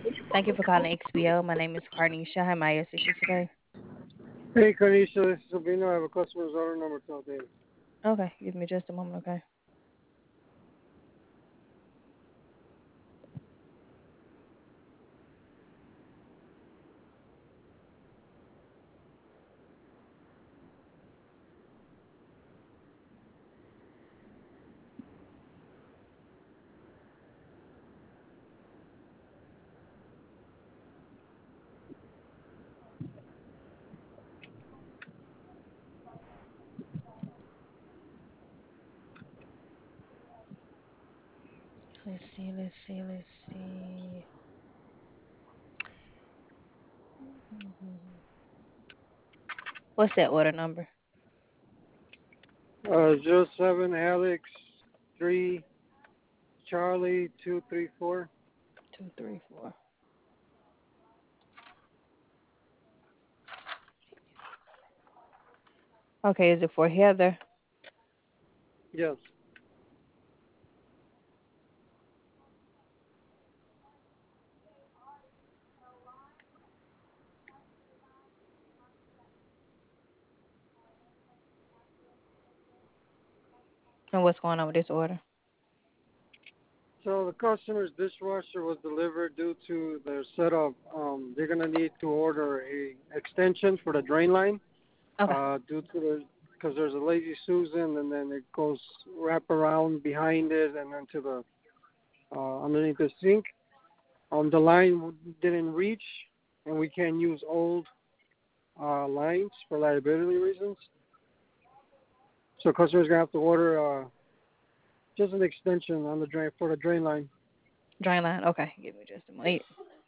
Thank you for calling XBO. My name is Carnisha. How may I assist you today? Hey, Kanisha, this is Sabino. I have a customer's order number to update. Okay, give me just a moment, okay? Let's see. Mhm. What's that order number? 07 Alex 3 Charlie 234. 234. Okay, is it for Heather? Yes. And what's going on with this order? So the customer's dishwasher was delivered due to their setup. They're gonna need to order a extension for the drain line. Okay. Due to because there's a lazy Susan and then it goes wrap around behind it and then to the underneath the sink. The line didn't reach, and we can't use old lines for liability reasons. So customers gonna have to order just an extension on the drain for the drain line. Drain line. Okay, give me just a moment.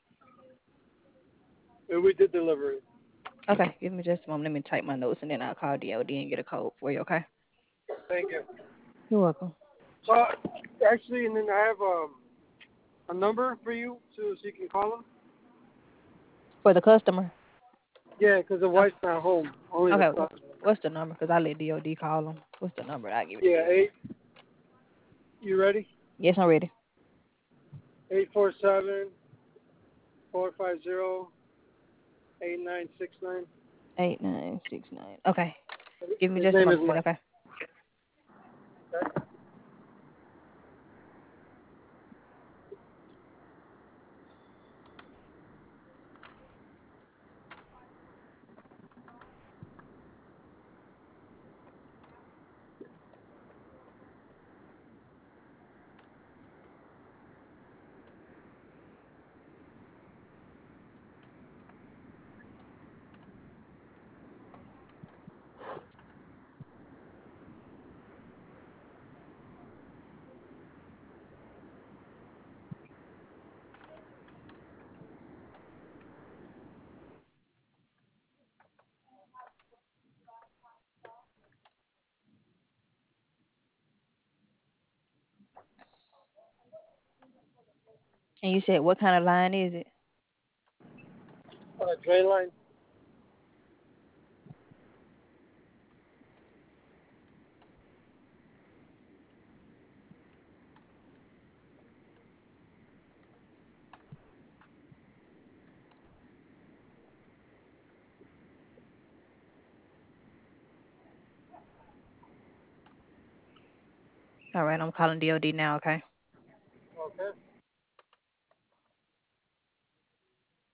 And we did deliver it. Okay, give me just a moment. Let me type my notes and then I'll call DOD and get a code for you, okay? Thank you. You're welcome. So actually, and then I have a number for you so you can call them. For the customer? Yeah, 'cause the Okay. wife's not home. Only the Okay, customer. what's the number? Because I let DOD call them. What's the number? I'll give it to Yeah, you. eight. You ready? Yes, I'm ready. 847-450-8969. 8969. Okay. Give me His just a name is moment, Mike. okay? And you said what kind of line is it? Drain line. All right, I'm calling DOD now, okay?